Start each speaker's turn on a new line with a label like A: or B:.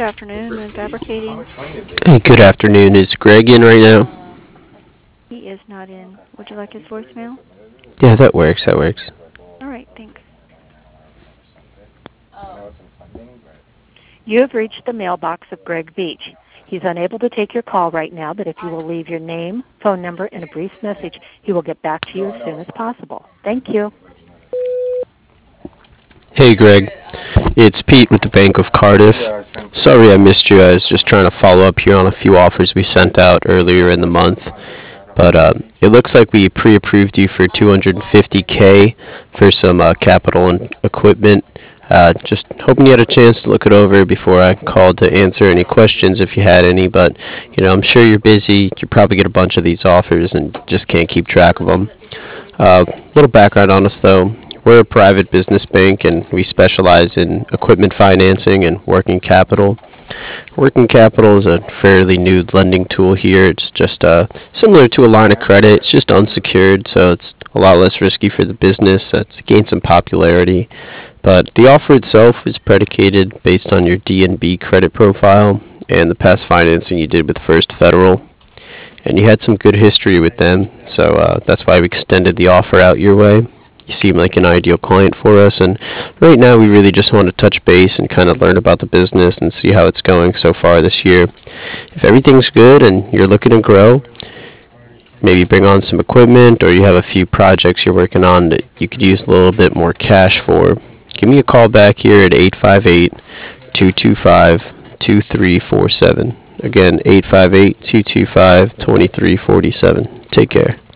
A: afternoon, and fabricating.
B: Hey, good afternoon. Is Greg in right now?
A: He is not in. Would you like his voicemail?
B: Yeah, that works. That works.
A: All right, thanks. You have reached the mailbox of Greg Beach. He's unable to take your call right now, but if you will leave your name, phone number, and a brief message, he will get back to you as soon as possible. Thank you.
B: Hey, Greg. It's Pete with the Bank of Cardiff. Sorry I missed you. I was just trying to follow up here on a few offers we sent out earlier in the month. But it looks like we pre-approved you for 250K for some capital and equipment. Just hoping you had a chance to look it over before I called to answer any questions if you had any. But I'm sure you're busy. You probably get a bunch of these offers and just can't keep track of them. Little background on us though. We're a private business bank and we specialize in equipment financing and working capital. Working capital is a fairly new lending tool here. It's just similar to a line of credit. It's just unsecured, so it's a lot less risky for the business. It's gained some popularity. But the offer itself is predicated based on your D&B credit profile and the past financing you did with First Federal. And you had some good history with them, so that's why we extended the offer out your way. You seem like an ideal client for us, and right now we really just want to touch base and kind of learn about the business and see how it's going so far this year. If everything's good and you're looking to grow, maybe bring on some equipment, or you have a few projects you're working on that you could use a little bit more cash for, give me a call back here at 858-225-2347. Again, 858-225-2347. Take care.